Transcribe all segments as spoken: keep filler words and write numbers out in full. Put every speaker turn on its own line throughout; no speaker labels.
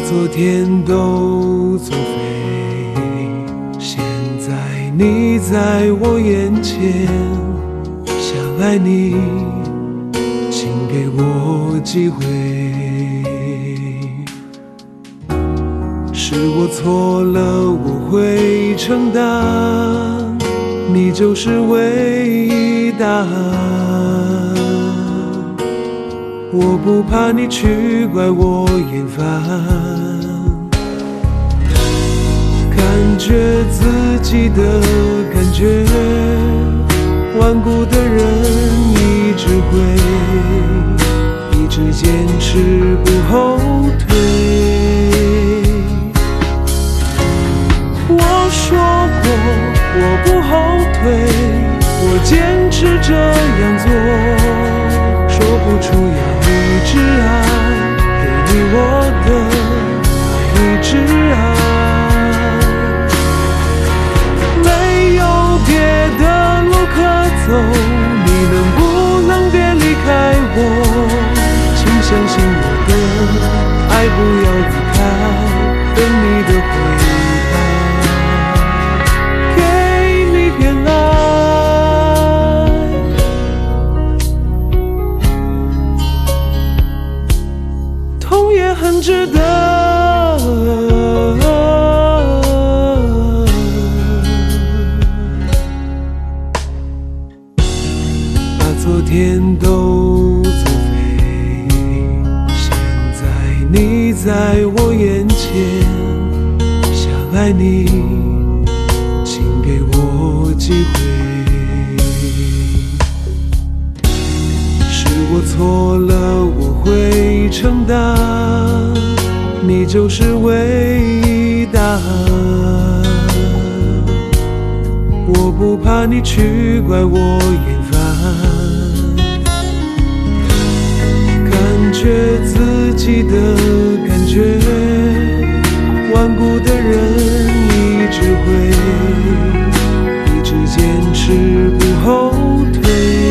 昨天都作废，现在你在我眼前，想爱你，请给我机会。是我错了，我会承担，你就是唯一答案。我不怕你去怪我厌烦，感觉自己的感觉，顽固的人一直会一直坚持不后退。我说过我不后退，我坚持这样做，说不出要一直爱，给你我的爱一直爱，没有别的路可走，你能不能别离开我？请相信我的爱，不要离开，等你的回答，给你偏爱，痛也很值得。把昨天都作废，现在你在我眼前，想爱你，请给我机会。是我错了，我会承担，你就是唯一答案。我不怕你去怪我厌烦，感觉自己的感觉，顽固的人一直会一直坚持不后退。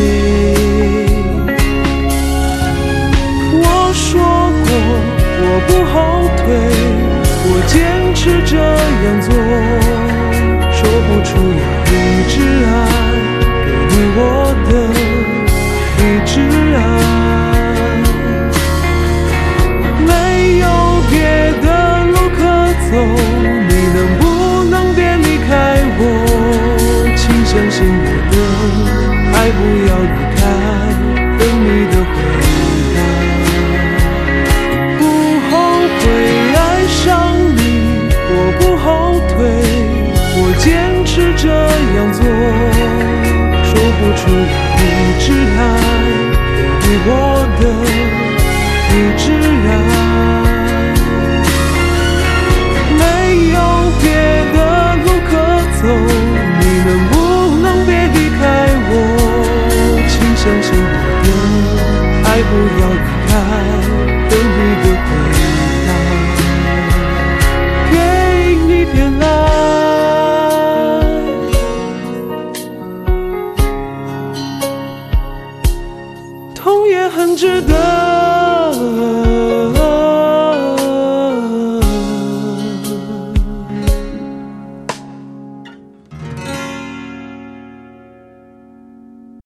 我说过我不后退，我坚持这样做，说不出要一直爱，给你我